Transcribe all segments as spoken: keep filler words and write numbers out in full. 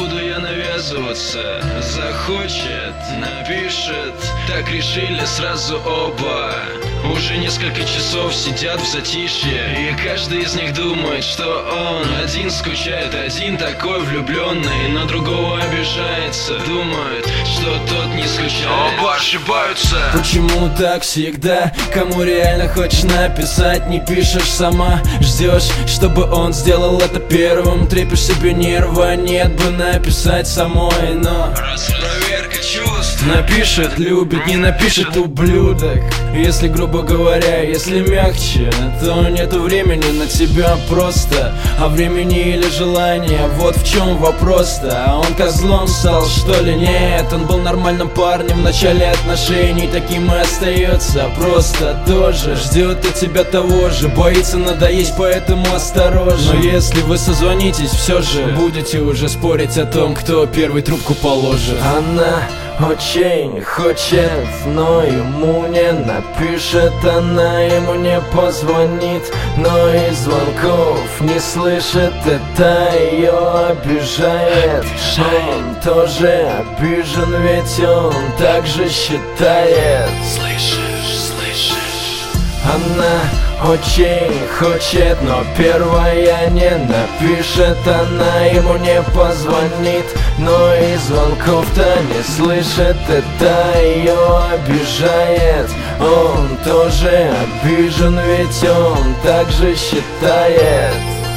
буду я навязываться. Захочет, напишет. Так решили сразу оба. Уже несколько часов сидят в затишье, и каждый из них думает, что он один скучает, один такой влюбленный, на другого обижается. Думает, что тот не скучает. Оба ошибаются. Почему так всегда? Кому реально хочешь написать, не пишешь сама? Ждешь, чтобы он сделал это первым. Трепишь себе нервы, нет бы написать самой. Но раз проверка чувств. Напишет, любит, не напишет, ублюдок. Если грубо говоря, если мягче, то нету времени на тебя просто. А времени или желания, вот в чем вопрос-то. А он козлом стал, что ли? Нет, он был нормальным парнем в начале отношений, таким и остается. Просто тоже ждет от тебя того же, боится надоесть, поэтому осторожно. Но если вы созвонитесь, все же будете уже спорить о том, кто первый трубку положит. Она очень хочет, но ему не напишет. Она ему не позвонит, но и звонков не слышит. Это ее обижает. Он тоже обижен, ведь он так же считает. Слышишь, слышишь? Она очень хочет, но первая не напишет. Она ему не позвонит, но и звонков-то не слышит. Это ее обижает. Он тоже обижен, ведь он так же считает.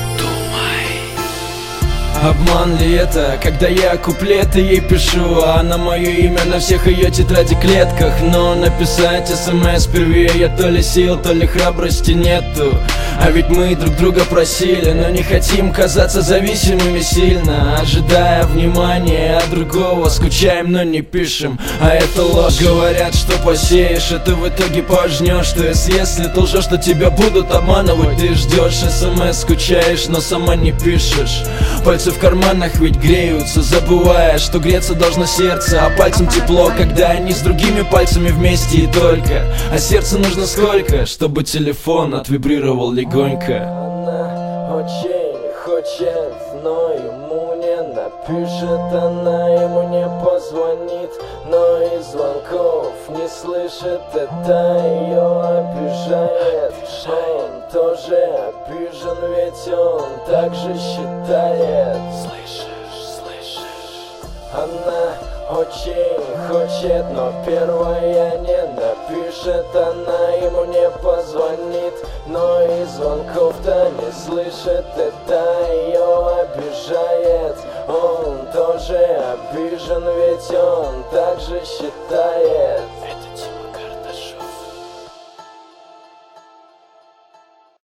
Обман ли это, когда я куплеты ей пишу, а на мое имя на всех ее тетради клетках? Но написать смс первее я то ли сил, то ли храбрости нету. А ведь мы друг друга просили, но не хотим казаться зависимыми сильно, ожидая внимания от другого, скучаем, но не пишем. А это ложь. Говорят, что посеешь, и ты в итоге пожнешь. То есть если ты лжешь, что тебя будут обманывать. Ты ждешь смс, скучаешь, но сама не пишешь. Пальцы в карманах ведь греются, забывая, что греться должно сердце. А пальцем тепло, когда они с другими пальцами вместе и только. А сердцу нужно сколько, чтобы телефон отвибрировал легонько. Она очень хочет, но ему не напишет. Она ему не позвонит, но и звонков не слышит. Это ее обижает. Он тоже обижен, ведь он так же считает. Слышишь, слышишь? Она очень хочет, но первая не напишет. Она ему не позвонит, но и звонков-то не слышит. Это ее обижает. Он тоже обижен, ведь он так же считает.